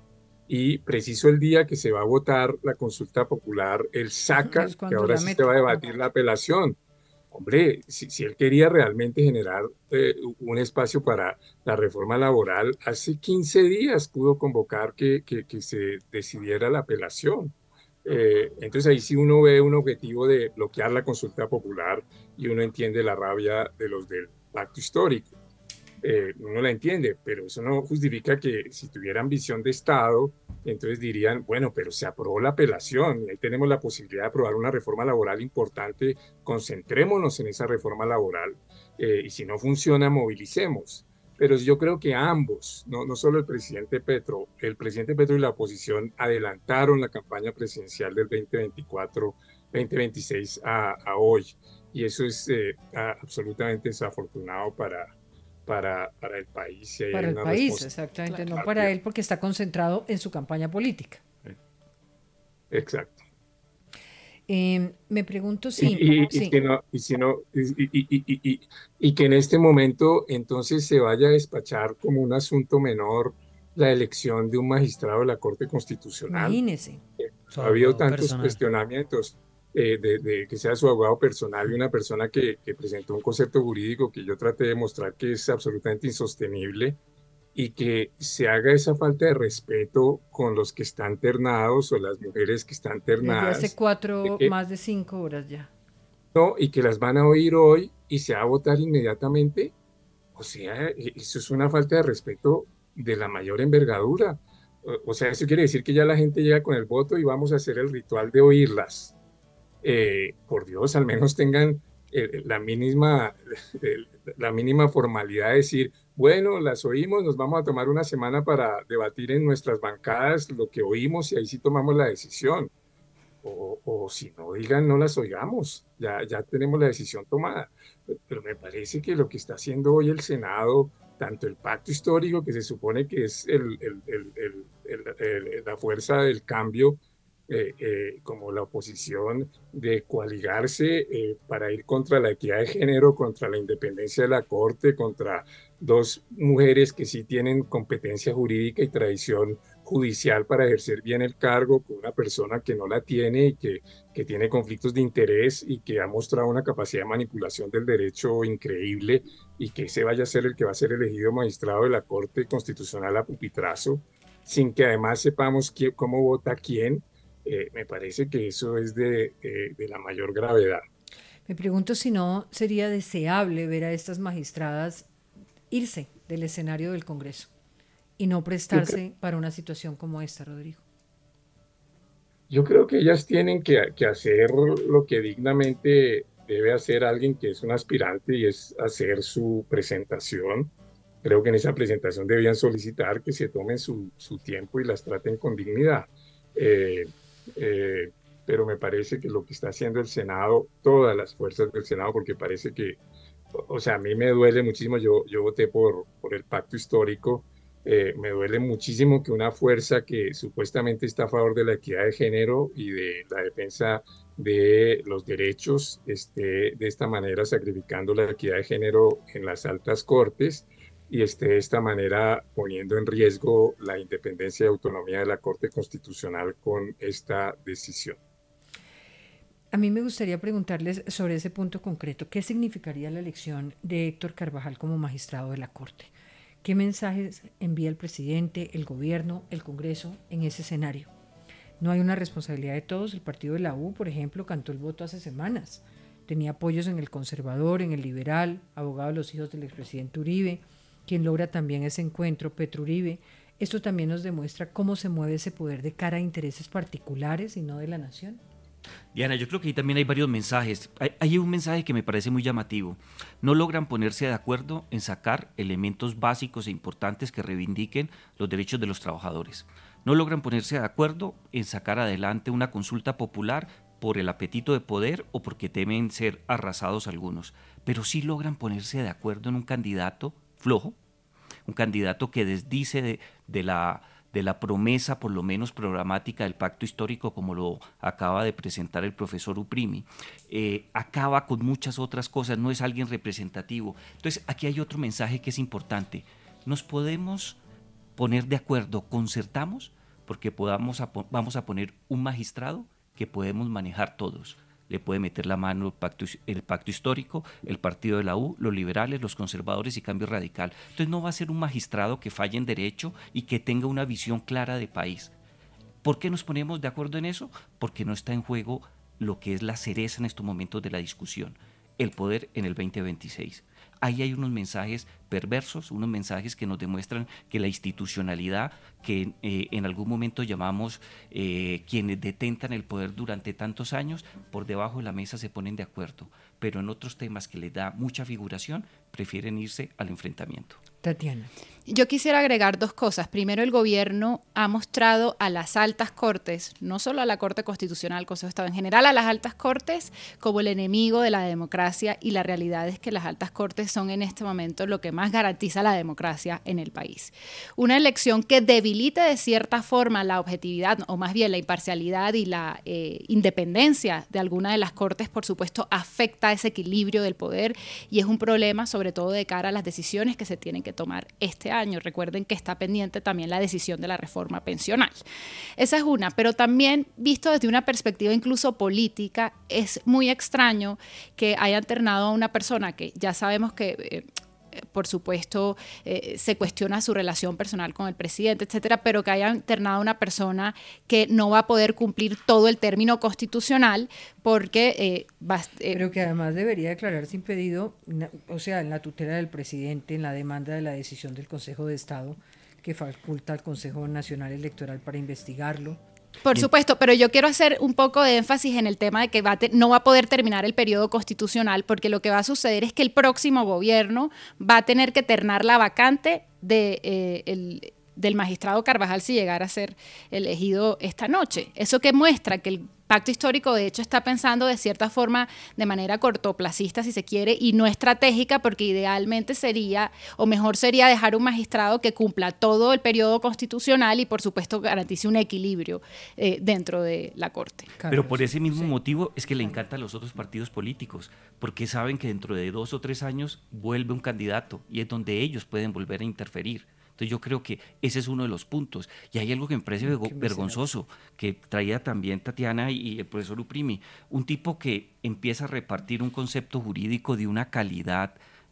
Y preciso el día que se va a votar la consulta popular, él saca que ahora sí se va a debatir la apelación. Hombre, si, si él quería realmente generar eh, un espacio para la reforma laboral, hace quince días pudo convocar que, que, que se decidiera la apelación. Eh, entonces ahí sí uno ve un objetivo de bloquear la consulta popular y uno entiende la rabia de los del pacto histórico. Eh, uno la entiende, pero eso no justifica que si tuvieran visión de Estado, entonces dirían, bueno, pero se aprobó la apelación y ahí tenemos la posibilidad de aprobar una reforma laboral importante, concentrémonos en esa reforma laboral eh, y si no funciona, movilicemos. Pero yo creo que ambos, no, no solo el presidente Petro, el presidente Petro y la oposición adelantaron la campaña presidencial del veinte veinticuatro, veinte veintiséis a, a hoy y eso es eh, absolutamente desafortunado para Para, para el país. Y para el país, exactamente, no para él porque está concentrado en su campaña política. Exacto. Eh, me pregunto si... Y, y, sí. y, que no, y, si no, y, y, y, y, y que en este momento entonces se vaya a despachar como un asunto menor la elección de un magistrado de la Corte Constitucional. Imagínese. Eh, ha habido tantos personal. cuestionamientos. Eh, de, de que sea su abogado personal y una persona que, que presentó un concepto jurídico que yo traté de mostrar que es absolutamente insostenible y que se haga esa falta de respeto con los que están ternados o las mujeres que están ternadas. Desde hace cuatro, de que, más de cinco horas ya. No, y que las van a oír hoy y se va a votar inmediatamente. O sea, eso es una falta de respeto de la mayor envergadura. O, o sea, eso quiere decir que ya la gente llega con el voto y vamos a hacer el ritual de oírlas. Eh, por Dios, al menos tengan eh, la, mínima, eh, la mínima formalidad de decir, bueno, las oímos, nos vamos a tomar una semana para debatir en nuestras bancadas lo que oímos y ahí sí tomamos la decisión. O, o si no, digan, no las oigamos, ya, ya tenemos la decisión tomada. Pero me parece que lo que está haciendo hoy el Senado, tanto el pacto histórico, que se supone que es el, el, el, el, el, el, la fuerza del cambio, Eh, eh, como la oposición de coaligarse eh, para ir contra la equidad de género, contra la independencia de la Corte, contra dos mujeres que sí tienen competencia jurídica y tradición judicial para ejercer bien el cargo, con una persona que no la tiene y que, que tiene conflictos de interés y que ha mostrado una capacidad de manipulación del derecho increíble y que ese vaya a ser el que va a ser elegido magistrado de la Corte Constitucional a pupitrazo, sin que además sepamos quién, cómo vota quién. Eh, me parece que eso es de, de, de la mayor gravedad. Me pregunto si no sería deseable ver a estas magistradas irse del escenario del Congreso y no prestarse creo, para una situación como esta, Rodrigo. Yo creo que ellas tienen que, que hacer lo que dignamente debe hacer alguien que es un aspirante y es hacer su presentación. Creo que en esa presentación debían solicitar que se tomen su, su tiempo y las traten con dignidad. Eh, Eh, pero me parece que lo que está haciendo el Senado, todas las fuerzas del Senado, porque parece que, o sea, a mí me duele muchísimo, yo, yo voté por, por el pacto histórico, eh, me duele muchísimo que una fuerza que supuestamente está a favor de la equidad de género y de la defensa de los derechos esté de esta manera sacrificando la equidad de género en las altas cortes y esté de esta manera poniendo en riesgo la independencia y autonomía de la Corte Constitucional con esta decisión. A mí me gustaría preguntarles sobre ese punto concreto. ¿Qué significaría la elección de Héctor Carvajal como magistrado de la Corte? ¿Qué mensajes envía el presidente, el gobierno, el Congreso en ese escenario? No hay una responsabilidad de todos. El partido de la U, por ejemplo, cantó el voto hace semanas. Tenía apoyos en el conservador, en el liberal, abogado de los hijos del expresidente Uribe, quien logra también ese encuentro, Petro Uribe. Esto también nos demuestra cómo se mueve ese poder de cara a intereses particulares y no de la nación. Diana, yo creo que ahí también hay varios mensajes. Hay, hay un mensaje que me parece muy llamativo. No logran ponerse de acuerdo en sacar elementos básicos e importantes que reivindiquen los derechos de los trabajadores. No logran ponerse de acuerdo en sacar adelante una consulta popular por el apetito de poder o porque temen ser arrasados algunos. Pero sí logran ponerse de acuerdo en un candidato flojo, un candidato que desdice de, de la... de la promesa, por lo menos programática, del pacto histórico, como lo acaba de presentar el profesor Uprimi, eh, acaba con muchas otras cosas, no es alguien representativo. Entonces, aquí hay otro mensaje que es importante. Nos podemos poner de acuerdo, concertamos, porque podamos a, vamos a poner un magistrado que podemos manejar todos. Le puede meter la mano el pacto, el pacto histórico, el partido de la U, los liberales, los conservadores y Cambio Radical. Entonces no va a ser un magistrado que falle en derecho y que tenga una visión clara de país. ¿Por qué nos ponemos de acuerdo en eso? Porque no está en juego lo que es la cereza en estos momentos de la discusión, el poder en el veinte veintiséis. Ahí hay unos mensajes perversos, unos mensajes que nos demuestran que la institucionalidad que eh, en algún momento llamamos eh, quienes detentan el poder durante tantos años, por debajo de la mesa se ponen de acuerdo, pero en otros temas que les da mucha figuración prefieren irse al enfrentamiento. Tatiana. Yo quisiera agregar dos cosas. Primero, el gobierno ha mostrado a las altas cortes, no solo a la Corte Constitucional, al Consejo de Estado en general, a las altas cortes como el enemigo de la democracia, y la realidad es que las altas cortes son en este momento lo que más garantiza la democracia en el país. Una elección que debilite de cierta forma la objetividad, o más bien la imparcialidad y la eh, independencia de alguna de las cortes, por supuesto, afecta ese equilibrio del poder y es un problema sobre todo de cara a las decisiones que se tienen que tomar este año. Recuerden que está pendiente también la decisión de la reforma pensional. Esa es una, pero también visto desde una perspectiva incluso política, es muy extraño que haya alternado a una persona que ya sabemos que eh, por supuesto, eh, se cuestiona su relación personal con el presidente, etcétera, pero que haya internado a una persona que no va a poder cumplir todo el término constitucional porque... Eh, va, eh, pero que además debería declararse impedido, o sea, en la tutela del presidente, en la demanda de la decisión del Consejo de Estado, que faculta al Consejo Nacional Electoral para investigarlo. Por supuesto, pero yo quiero hacer un poco de énfasis en el tema de que va a te- no va a poder terminar el periodo constitucional, porque lo que va a suceder es que el próximo gobierno va a tener que ternar la vacante de, eh, el, del magistrado Carvajal si llegara a ser elegido esta noche. Eso que muestra que el Pacto Histórico, de hecho, está pensando de cierta forma de manera cortoplacista, si se quiere, y no estratégica, porque idealmente sería, o mejor sería dejar un magistrado que cumpla todo el periodo constitucional y, por supuesto, garantice un equilibrio eh, dentro de la Corte. Pero por ese mismo sí. motivo es que le encantan a los otros partidos políticos, porque saben que dentro de dos o tres años vuelve un candidato y es donde ellos pueden volver a interferir. Entonces yo creo que ese es uno de los puntos. Y hay algo que me parece vergonzoso, que traía también Tatiana y el profesor Uprimi, un tipo que empieza a repartir un concepto jurídico de una calidad,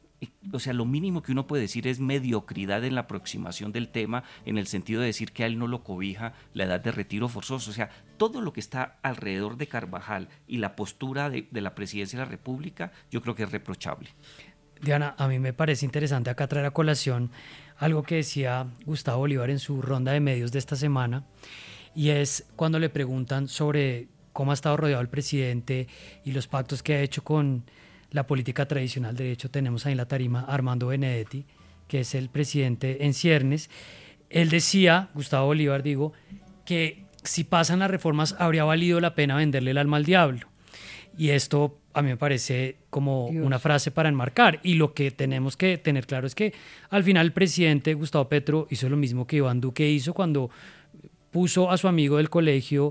o sea, lo mínimo que uno puede decir es mediocridad en la aproximación del tema, en el sentido de decir que a él no lo cobija la edad de retiro forzoso. O sea, todo lo que está alrededor de Carvajal y la postura de, de la presidencia de la República, yo creo que es reprochable. Diana, a mí me parece interesante acá traer a colación algo que decía Gustavo Bolívar en su ronda de medios de esta semana, y es cuando le preguntan sobre cómo ha estado rodeado el presidente y los pactos que ha hecho con la política tradicional. De hecho, tenemos ahí en la tarima a Armando Benedetti, que es el presidente en ciernes. Él decía, Gustavo Bolívar, digo, que si pasan las reformas habría valido la pena venderle el alma al diablo. Y esto a mí me parece como Dios. Una frase para enmarcar. Y lo que tenemos que tener claro es que al final el presidente Gustavo Petro hizo lo mismo que Iván Duque hizo cuando puso a su amigo del colegio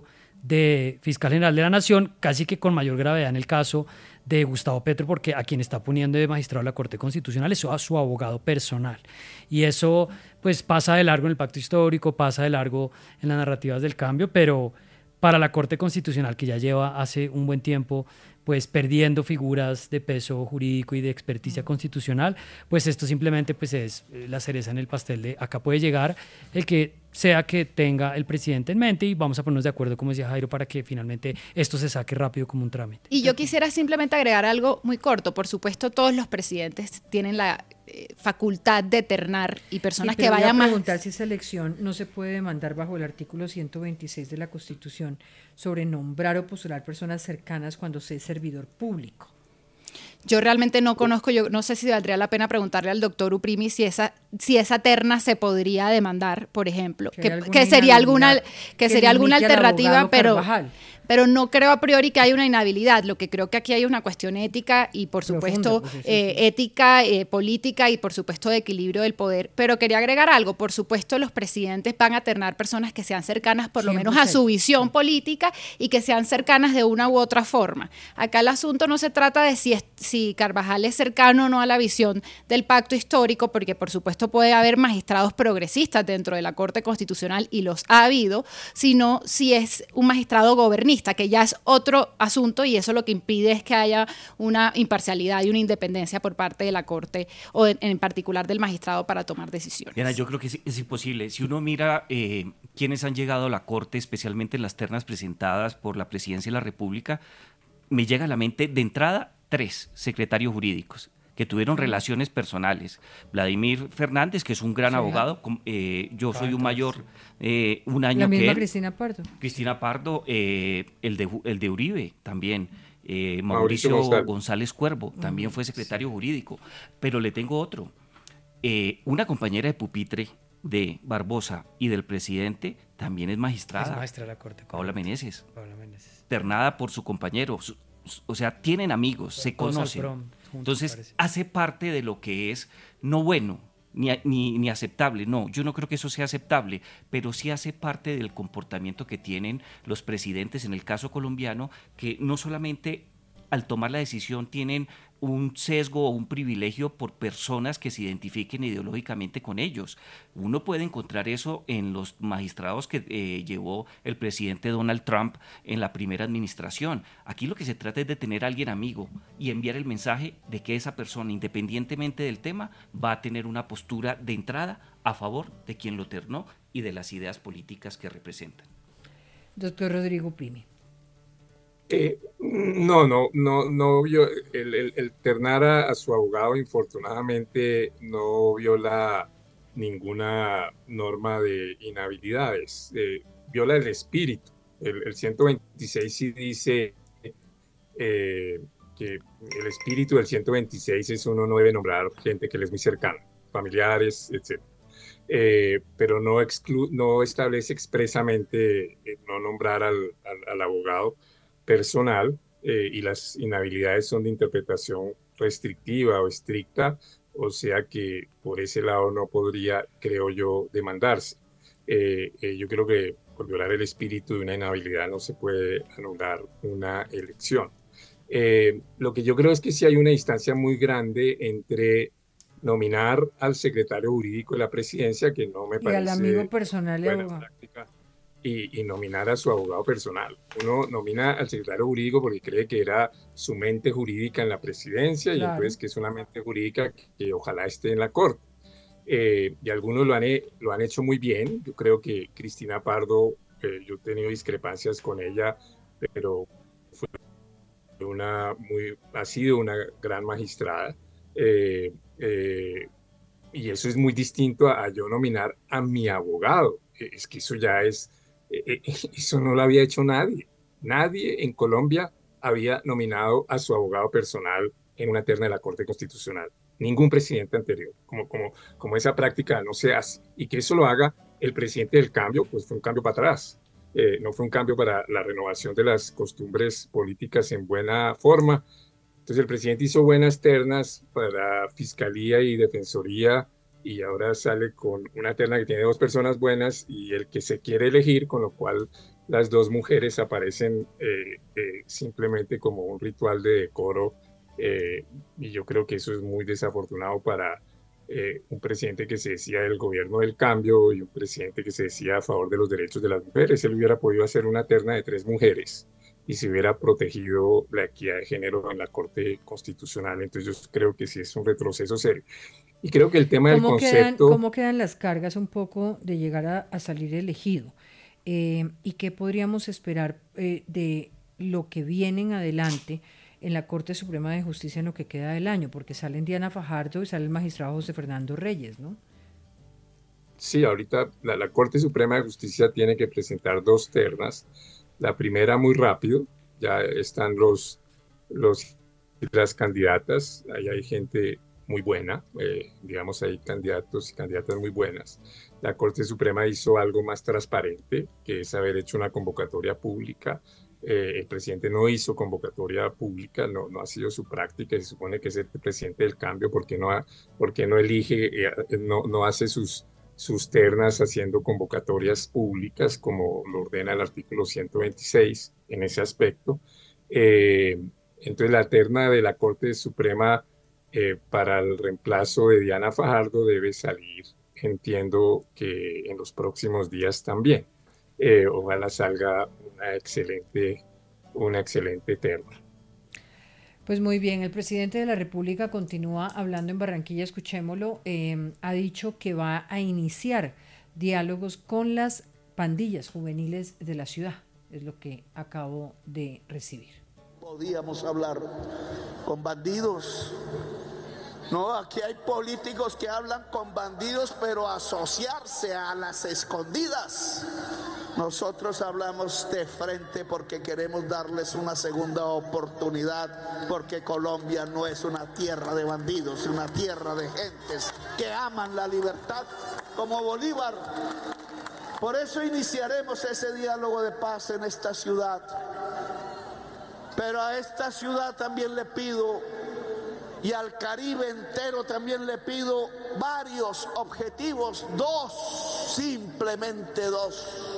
de fiscal general de la Nación, casi que con mayor gravedad en el caso de Gustavo Petro, porque a quien está poniendo de magistrado de la Corte Constitucional es a su abogado personal. Y eso pues pasa de largo en el pacto histórico, pasa de largo en las narrativas del cambio, pero... para la Corte Constitucional, que ya lleva hace un buen tiempo pues perdiendo figuras de peso jurídico y de experticia constitucional, pues esto simplemente pues es la cereza en el pastel de acá puede llegar el que sea que tenga el presidente en mente, y vamos a ponernos de acuerdo, como decía Jairo, para que finalmente esto se saque rápido como un trámite. Y yo quisiera simplemente agregar algo muy corto. Por supuesto, todos los presidentes tienen la eh, facultad de ternar, y personas sí, que vayan más... más... preguntar si esa elección no se puede demandar bajo el artículo ciento veintiséis de la Constitución sobre nombrar o postular personas cercanas cuando se es servidor público. Yo realmente no conozco, yo no sé si valdría la pena preguntarle al doctor Uprimi si esa, si esa terna se podría demandar, por ejemplo, que, que, que sería alguna, que, que sería alguna alternativa, pero, pero no creo a priori que haya una inhabilidad. Lo que creo que aquí hay una cuestión ética y por supuesto Profunda, pues, eh, sí. ética, eh, política y por supuesto de equilibrio del poder. Pero quería agregar algo, por supuesto los presidentes van a ternar personas que sean cercanas por lo menos a su visión política y que sean cercanas de una u otra forma. Acá el asunto no se trata de si, es, si Carvajal es cercano o no a la visión del pacto histórico, porque por supuesto puede haber magistrados progresistas dentro de la Corte Constitucional y los ha habido, sino si es un magistrado gobernista, que ya es otro asunto, y eso lo que impide es que haya una imparcialidad y una independencia por parte de la Corte o en, en particular del magistrado para tomar decisiones. Diana, yo creo que es, es imposible. Si uno mira eh, quiénes han llegado a la Corte, especialmente en las ternas presentadas por la Presidencia de la República, me llega a la mente de entrada tres secretarios jurídicos que tuvieron relaciones personales. Vladimir Fernández, que es un gran sí, abogado, eh, yo soy un mayor, eh, un año la misma que él. Cristina Pardo. Cristina Pardo, eh, el, de, el de Uribe también. Eh, Mauricio, Mauricio González. González Cuervo, también fue secretario sí. jurídico. Pero le tengo otro. Eh, una compañera de pupitre de Barbosa y del presidente también es magistrada. Es maestra de la Corte. Paola Meneses. Paola Meneses. Ternada por su compañero. Su, o sea, tienen amigos, se conocen. Prom, Entonces, parece. hace parte de lo que es no bueno, ni, ni, ni aceptable. No, yo no creo que eso sea aceptable, pero sí hace parte del comportamiento que tienen los presidentes, en el caso colombiano, que no solamente al tomar la decisión tienen un sesgo o un privilegio por personas que se identifiquen ideológicamente con ellos. Uno puede encontrar eso en los magistrados que eh, llevó el presidente Donald Trump en la primera administración. Aquí lo que se trata es de tener a alguien amigo y enviar el mensaje de que esa persona, independientemente del tema, va a tener una postura de entrada a favor de quien lo ternó y de las ideas políticas que representan. Doctor Rodrigo Primi. Eh, no, no, no, no vio el, el, el ternar a, a su abogado, infortunadamente no viola ninguna norma de inhabilidades, eh, viola el espíritu. El, el ciento veintiséis sí dice eh, que el espíritu del ciento veintiséis es uno no debe nombrar gente que le es muy cercana, familiares, etcétera. Eh, pero no, exclu no establece expresamente eh, no nombrar al, al, al abogado personal, eh, y las inhabilidades son de interpretación restrictiva o estricta, o sea que por ese lado no podría, creo yo, demandarse. Eh, eh, yo creo que por violar el espíritu de una inhabilidad no se puede anular una elección. Eh, lo que yo creo es que sí hay una distancia muy grande entre nominar al secretario jurídico de la presidencia, que no me y parece al amigo personal y abogado. Práctica, y, y nominar a su abogado personal. Uno nomina al secretario jurídico porque cree que era su mente jurídica en la presidencia, claro. Y entonces que es una mente jurídica que, que ojalá esté en la Corte. Eh, y algunos lo han, lo han hecho muy bien. Yo creo que Cristina Pardo, eh, yo he tenido discrepancias con ella, pero fue una muy, ha sido una gran magistrada. Eh, eh, y eso es muy distinto a, a yo nominar a mi abogado. Es que eso ya es, eh, eso no lo había hecho nadie. Nadie en Colombia había nominado a su abogado personal en una terna de la Corte Constitucional. Ningún presidente anterior. Como, como, como esa práctica no se hace. Y que eso lo haga el presidente del cambio, pues fue un cambio para atrás. Eh, no fue un cambio para la renovación de las costumbres políticas en buena forma. Entonces el presidente hizo buenas ternas para Fiscalía y Defensoría y ahora sale con una terna que tiene dos personas buenas y el que se quiere elegir, con lo cual las dos mujeres aparecen eh, eh, simplemente como un ritual de decoro, eh, y yo creo que eso es muy desafortunado para, eh, un presidente que se decía del gobierno del cambio y un presidente que se decía a favor de los derechos de las mujeres. Él hubiera podido hacer una terna de tres mujeres y se hubiera protegido la equidad de género en la Corte Constitucional. Entonces yo creo que sí es un retroceso serio. Y creo que el tema del ¿Cómo quedan, concepto... ¿Cómo quedan las cargas un poco de llegar a, a salir elegido? Eh, ¿Y qué podríamos esperar eh, de lo que viene en adelante en la Corte Suprema de Justicia en lo que queda del año? Porque salen Diana Fajardo y sale el magistrado José Fernando Reyes, ¿no? Sí, ahorita la, la Corte Suprema de Justicia tiene que presentar dos ternas. La primera muy rápido, ya están los, los las candidatas, ahí hay gente muy buena, eh, digamos, hay candidatos y candidatas muy buenas. La Corte Suprema hizo algo más transparente, que es haber hecho una convocatoria pública. Eh, el presidente no hizo convocatoria pública, no, no ha sido su práctica, y se supone que es el presidente del cambio, porque no, ha, porque no elige, eh, no, no hace sus, sus ternas haciendo convocatorias públicas, como lo ordena el artículo ciento veintiséis en ese aspecto. Eh, entonces la terna de la Corte Suprema eh, para el reemplazo de Diana Fajardo debe salir, entiendo que en los próximos días también. Eh, ojalá salga una excelente, una excelente terna. Pues muy bien, el presidente de la República continúa hablando en Barranquilla, escuchémoslo, eh, ha dicho que va a iniciar diálogos con las pandillas juveniles de la ciudad, es lo que acabo de recibir. Podíamos hablar con bandidos. No, aquí hay políticos que hablan con bandidos, pero asociarse a las escondidas. Nosotros hablamos de frente porque queremos darles una segunda oportunidad, porque Colombia no es una tierra de bandidos, es una tierra de gentes que aman la libertad como Bolívar. Por eso iniciaremos ese diálogo de paz en esta ciudad. Pero a esta ciudad también le pido, y al Caribe entero también le pido varios objetivos, dos, simplemente dos.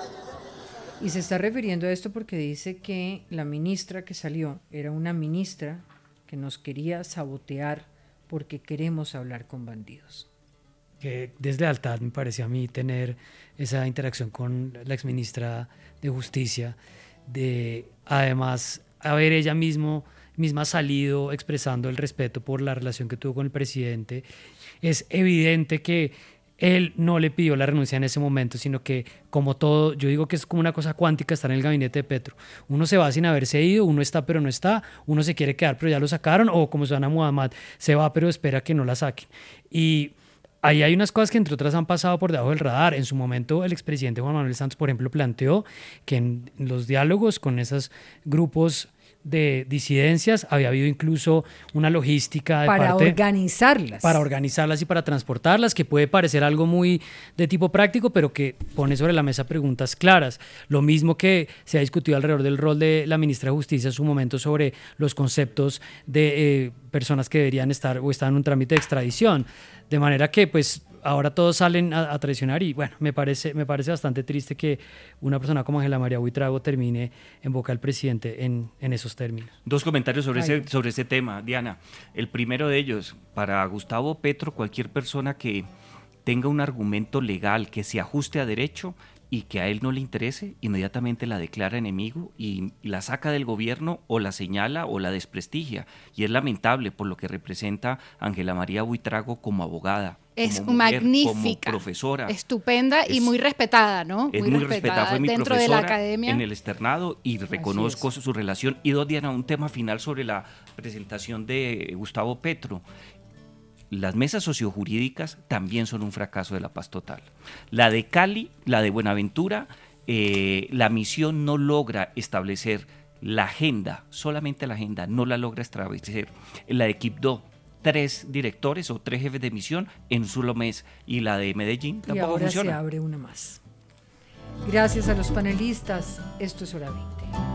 Y se está refiriendo a esto porque dice que la ministra que salió era una ministra que nos quería sabotear porque queremos hablar con bandidos. Qué deslealtad me parece a mí tener esa interacción con la exministra de Justicia, de además haber ella mismo, misma salido expresando el respeto por la relación que tuvo con el presidente. Es evidente que él no le pidió la renuncia en ese momento, sino que, como todo, yo digo que es como una cosa cuántica estar en el gabinete de Petro. Uno se va sin haberse ido, uno está pero no está, uno se quiere quedar pero ya lo sacaron, o como Susana Muhammad, se va pero espera que no la saquen. Y ahí hay unas cosas que entre otras han pasado por debajo del radar. En su momento el expresidente Juan Manuel Santos, por ejemplo, planteó que en los diálogos con esos grupos de disidencias había habido incluso una logística de para parte, organizarlas. Para organizarlas y para transportarlas, que puede parecer algo muy de tipo práctico, pero que pone sobre la mesa preguntas claras. Lo mismo que se ha discutido alrededor del rol de la ministra de Justicia en su momento sobre los conceptos de eh, personas que deberían estar o están en un trámite de extradición. De manera que, pues, ahora todos salen a, a traicionar y, bueno, me parece, me parece bastante triste que una persona como Ángela María Buitrago termine en boca del presidente en, en esos términos. Dos comentarios sobre ese, sobre ese tema, Diana. El primero de ellos, para Gustavo Petro, cualquier persona que tenga un argumento legal que se ajuste a derecho y que a él no le interese, inmediatamente la declara enemigo y la saca del gobierno o la señala o la desprestigia. Y es lamentable por lo que representa Ángela María Buitrago como abogada. Es como mujer, magnífica, como profesora. Estupenda es, y muy respetada, ¿no? Es muy, muy respetada, fue mi dentro profesora de la academia. En el externado y reconozco su, su relación. Y dos, Diana, un tema final sobre la presentación de Gustavo Petro. Las mesas sociojurídicas también son un fracaso de la paz total. La de Cali, la de Buenaventura, eh, la misión no logra establecer la agenda, solamente la agenda, no la logra establecer. La de Quibdó, tres directores o tres jefes de misión en un solo mes, y la de Medellín tampoco y ahora funciona. Se abre una más. Gracias a los panelistas, esto es Hora veinte.